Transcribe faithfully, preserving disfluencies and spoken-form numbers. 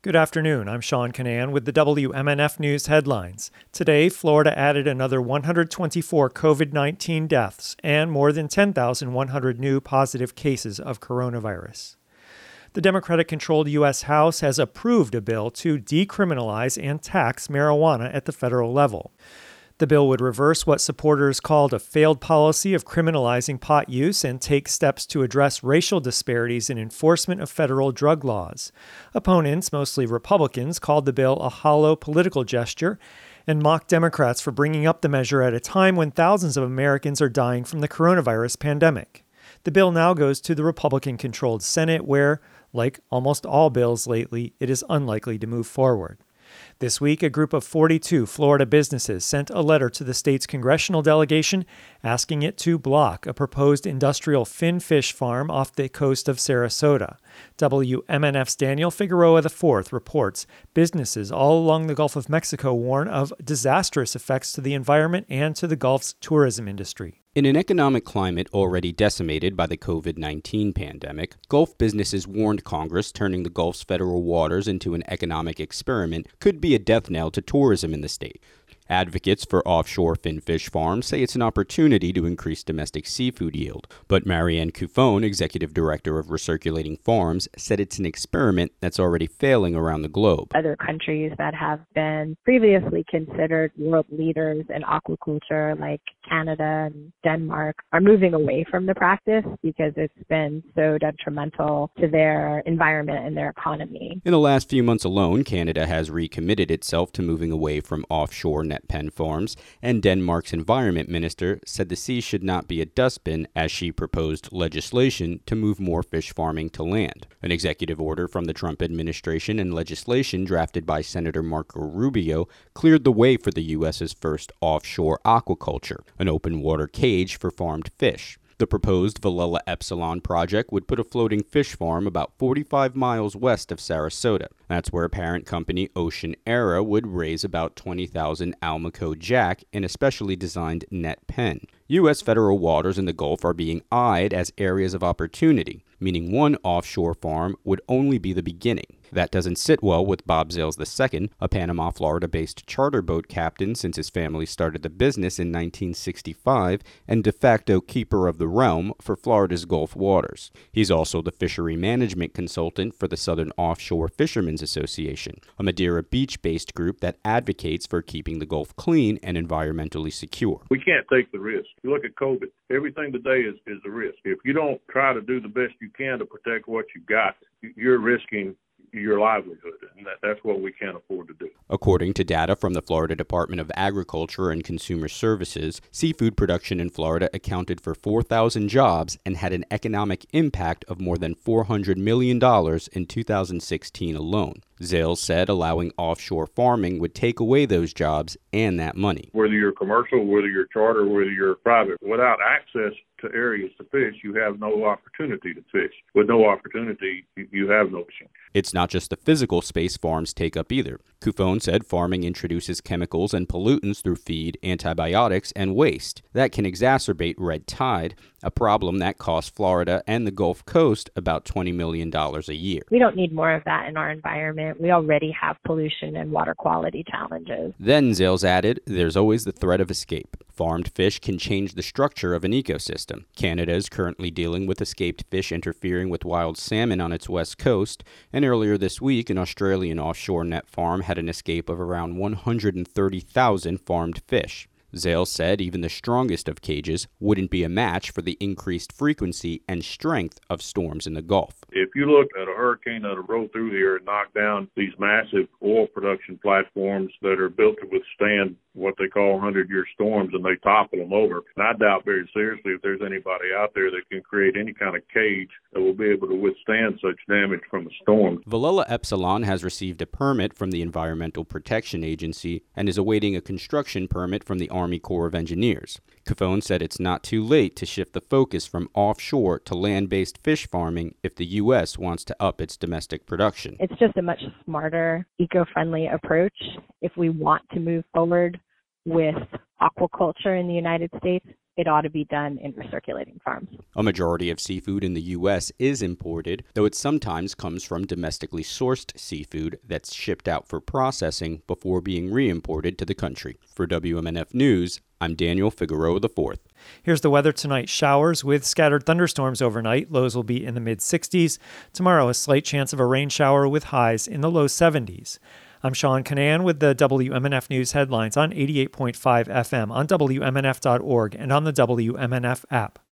Good afternoon. I'm Sean Canan with the W M N F News headlines. Today, Florida added another one hundred twenty-four covid nineteen deaths and more than ten thousand one hundred new positive cases of coronavirus. The Democratic-controlled U S House has approved a bill to decriminalize and tax marijuana at the federal level. The bill would reverse what supporters called a failed policy of criminalizing pot use and take steps to address racial disparities in enforcement of federal drug laws. Opponents, mostly Republicans, called the bill a hollow political gesture and mocked Democrats for bringing up the measure at a time when thousands of Americans are dying from the coronavirus pandemic. The bill now goes to the Republican-controlled Senate where, like almost all bills lately, it is unlikely to move forward. This week, a group of forty-two Florida businesses sent a letter to the state's congressional delegation asking it to block a proposed industrial fin fish farm off the coast of Sarasota. W M N F's Daniel Figueroa the fourth reports businesses all along the Gulf of Mexico warn of disastrous effects to the environment and to the Gulf's tourism industry. In an economic climate already decimated by the covid nineteen pandemic, Gulf businesses warned Congress turning the Gulf's federal waters into an economic experiment could be a death knell to tourism in the state. Advocates for offshore finfish farms say it's an opportunity to increase domestic seafood yield. But Marianne Cuffone, executive director of Recirculating Farms, said it's an experiment that's already failing around the globe. Other countries that have been previously considered world leaders in aquaculture, like Canada and Denmark, are moving away from the practice because it's been so detrimental to their environment and their economy. In the last few months alone, Canada has recommitted itself to moving away from offshore net pen farms, and Denmark's environment minister said the sea should not be a dustbin as she proposed legislation to move more fish farming to land. An executive order from the Trump administration and legislation drafted by Senator Marco Rubio cleared the way for the U S's first offshore aquaculture, an open water cage for farmed fish. The proposed Velella Epsilon project would put a floating fish farm about forty-five miles west of Sarasota. That's where parent company Ocean Era would raise about twenty thousand Almaco jack in a specially designed net pen. U S federal waters in the Gulf are being eyed as areas of opportunity, meaning one offshore farm would only be the beginning. That doesn't sit well with Bob Zales the second, a Panama, Florida-based charter boat captain since his family started the business in nineteen sixty-five and de facto keeper of the realm for Florida's Gulf waters. He's also the fishery management consultant for the Southern Offshore Fishermen's Association, a Madeira Beach-based group that advocates for keeping the Gulf clean and environmentally secure. We can't take the risk. You look at COVID, everything today is, is a risk. If you don't try to do the best you can to protect what you got, you're risking your livelihood, and that, that's what we can't afford to do. According to data from the Florida Department of Agriculture and Consumer Services, seafood production in Florida accounted for four thousand jobs and had an economic impact of more than four hundred million dollars in two thousand sixteen alone. Zales said allowing offshore farming would take away those jobs and that money. Whether you're commercial, whether you're charter, whether you're private, without access to areas to fish, you have no opportunity to fish. With no opportunity, you have no fishing. It's not just the physical space farms take up either. Cuffone said farming introduces chemicals and pollutants through feed, antibiotics, and waste. That can exacerbate red tide, a problem that costs Florida and the Gulf Coast about twenty million dollars a year. We don't need more of that in our environment. We already have pollution and water quality challenges. Then, Zales added, there's always the threat of escape. Farmed fish can change the structure of an ecosystem. Canada is currently dealing with escaped fish interfering with wild salmon on its west coast, and earlier this week, an Australian offshore net farm had an escape of around one hundred thirty thousand farmed fish. Zales said even the strongest of cages wouldn't be a match for the increased frequency and strength of storms in the Gulf. If you look at a hurricane that'll roll through here and knock down these massive oil production platforms that are built to withstand what they call hundred-year storms, and they topple them over, and I doubt very seriously if there's anybody out there that can create any kind of cage that will be able to withstand such damage from a storm. Velella Epsilon has received a permit from the Environmental Protection Agency and is awaiting a construction permit from the Army Corps of Engineers. Cuffone said it's not too late to shift the focus from offshore to land-based fish farming if the U S wants to up its domestic production. It's just a much smarter, eco-friendly approach if we want to move forward with aquaculture in the United States. it ought to be done in recirculating farms. A majority of seafood in the U S is imported, though it sometimes comes from domestically sourced seafood that's shipped out for processing before being re-imported to the country. For W M N F News, I'm Daniel Figueroa the fourth. Here's the weather tonight. Showers with scattered thunderstorms overnight. Lows will be in the mid-sixties. Tomorrow, a slight chance of a rain shower with highs in the low seventies. I'm Sean Canan with the W M N F News headlines on eighty-eight point five F M, on W M N F dot org, and on the W M N F app.